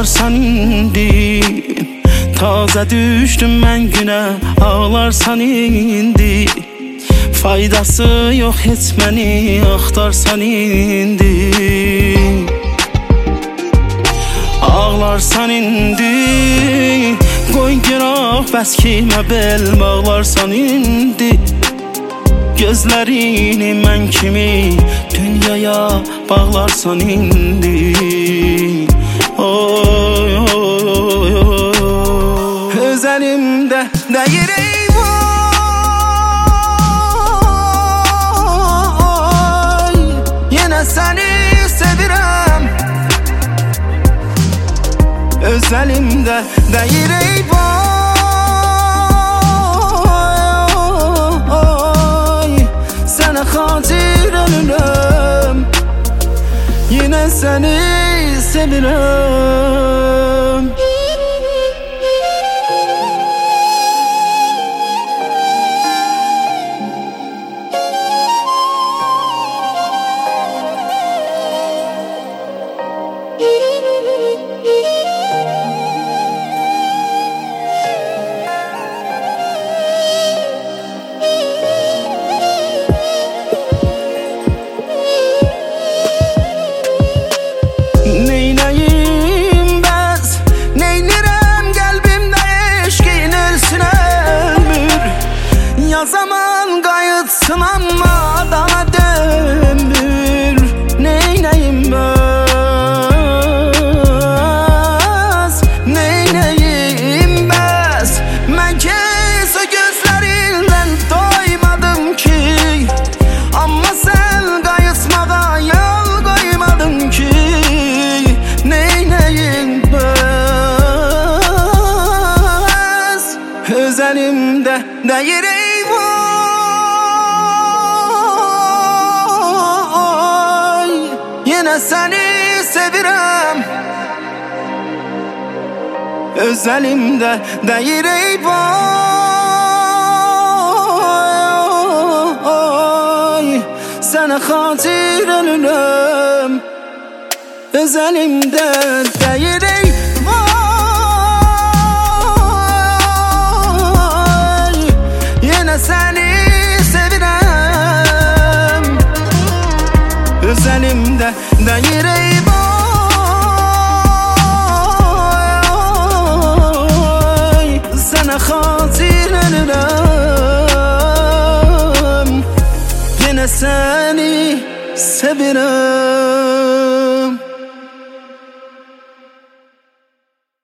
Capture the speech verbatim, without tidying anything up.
ağlarsan indi. Taze düştüm ben güne, ağlarsan indi. Faydası yok etmeni, axtarsan indi. Ağlarsan indi, qoy günah bəs kimə bel, ağlarsan indi. Gözlərini mən kimi dünyaya bağlarsan indi. Oy oy oy oy, öz əlimdə deyir eyvay, yenə səni sevirəm. Öz əlimdə deyir eyvay, sənə xatir ölürəm, yenə səni sevirəm. Zaman qayıtsın amma daha dönmür. Neynəyim bəs, neynəyim bəs. Mən kes o gözlərindən doymadım ki, amma sən qayıtmağa yol qoymadın ki. Neynəyim bəs, öz əlimdə deyir yenə səni sevirəm. Öz əlimdə deyir eyvay, sənə xatir ölürəm. Öz əlimdə deyir eyvay, yenə səni sevirəm. Öz əlimdə deyir eyvay, sənə xatir ölürəm, yenə səni sevirəm.